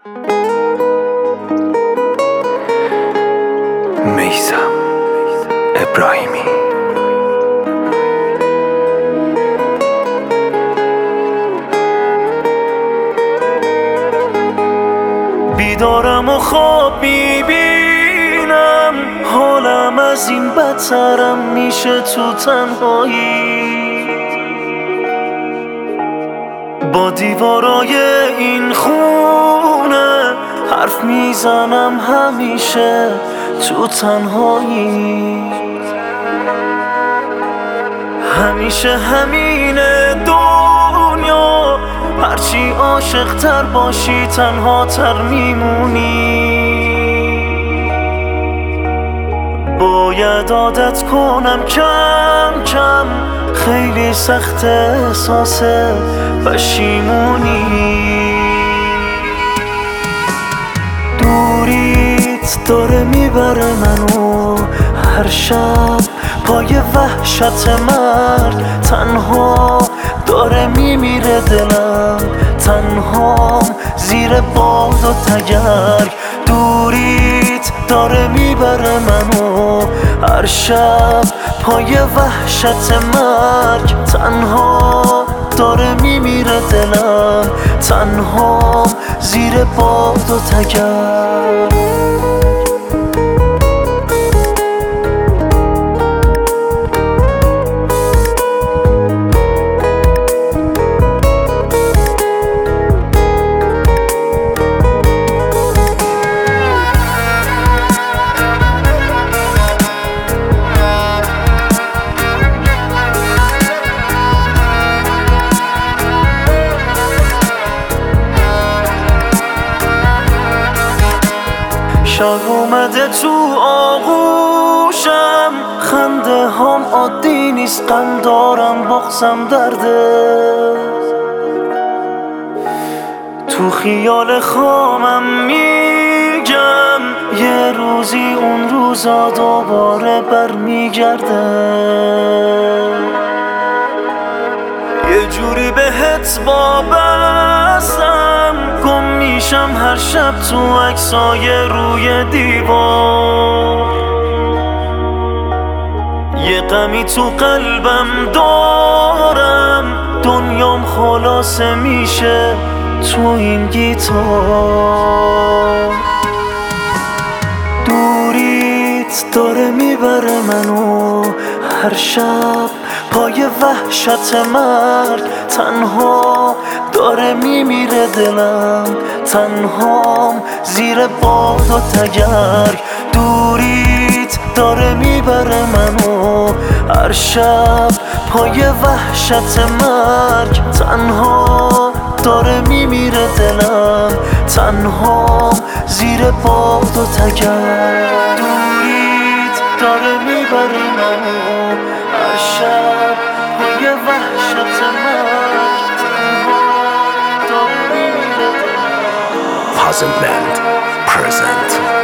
میثم ابراهیمی. بیدارم و خواب میبینم، حالم از این بدترم میشه تو تنهایی. با دیوارای این خونه حرف میزنم همیشه تو تنهایی. همیشه همینه دنیا، هرچی عاشق تر باشی تنها تر میمونی. باید عادت کنم کم کم، خیلی سخت احساس پشیمونی. دوریت داره میبره منو هر شب پای وحشت مرگ. تنها داره میمیره دلم، تنهام زیر باد و تگرگ. دوریت داره میبره منو هر شب پای وحشت مرگ. تنها داره میمیره دلم، تنهام زیر باد و تگرگ. شب اومده تو آغوشم، خنده هم عادی نیست، غم دارم بغزم درده. تو خیال خامم میگم یه روزی اون روزا دوباره برمیگرده. یه جوری بهت وابستم، گم میشم هر شب تو عکسای روی دیوار. یه غمی تو قلبم دارم، دنیام خلاصه میشه تو این گیتار. دوریت داره میبره منو هر شب پای وحشت مرگ. تنها داره میمیره دلم، تنهام زیر باد و تگرگ. دوریت داره میبره منو هر شب پای وحشت مرگ. تنها داره میمیره دلم، تنهام زیر باد و تگرگ. دوریت داره میبره منو هر شب پای وحشت مرگ. تنها داره میمیره دلم. Puzzle Band present.